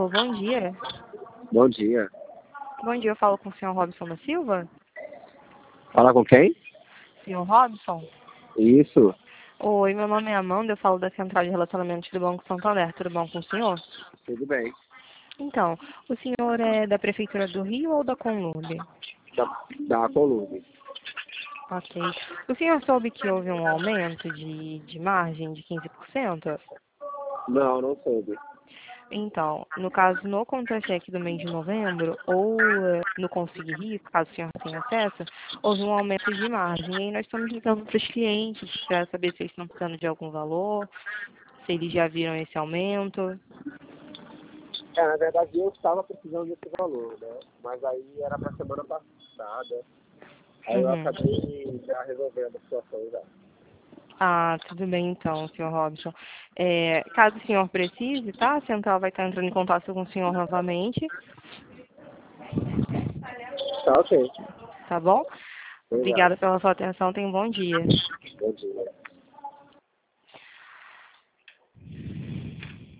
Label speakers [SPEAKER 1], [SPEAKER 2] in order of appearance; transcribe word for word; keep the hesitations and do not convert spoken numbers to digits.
[SPEAKER 1] Alô, bom dia.
[SPEAKER 2] Bom dia.
[SPEAKER 1] Bom dia, eu falo com o senhor Robson da Silva?
[SPEAKER 2] Fala com quem?
[SPEAKER 1] senhor Robson?
[SPEAKER 2] Isso.
[SPEAKER 1] Oi, meu nome é Amanda, eu falo da Central de Relacionamentos do Banco Santander. Tudo bom com o senhor?
[SPEAKER 2] Tudo bem.
[SPEAKER 1] Então, o senhor é da Prefeitura do Rio ou da Conlube?
[SPEAKER 2] Da, da Columbe.
[SPEAKER 1] Ok. O senhor soube que houve um aumento de, de margem de quinze por cento?
[SPEAKER 2] Não, não soube.
[SPEAKER 1] Então, no caso, no contra-cheque do mês de novembro, ou eh, no Consigne Rico, caso o senhor tenha acesso, houve um aumento de margem. E aí nós estamos ligando para os clientes para saber se eles estão precisando de algum valor, se eles já viram esse aumento.
[SPEAKER 2] É, na verdade eu estava precisando desse valor, né? Mas aí era para semana passada. Aí eu
[SPEAKER 1] Uhum.
[SPEAKER 2] acabei já resolvendo a situação já.
[SPEAKER 1] Ah, tudo bem então, senhor Robson. É, caso o senhor precise, tá? A central vai estar entrando em contato com o senhor novamente,
[SPEAKER 2] Tá ok.
[SPEAKER 1] tá bom?
[SPEAKER 2] Obrigado.
[SPEAKER 1] Obrigada pela sua atenção, tenha um bom dia.
[SPEAKER 2] Bom dia.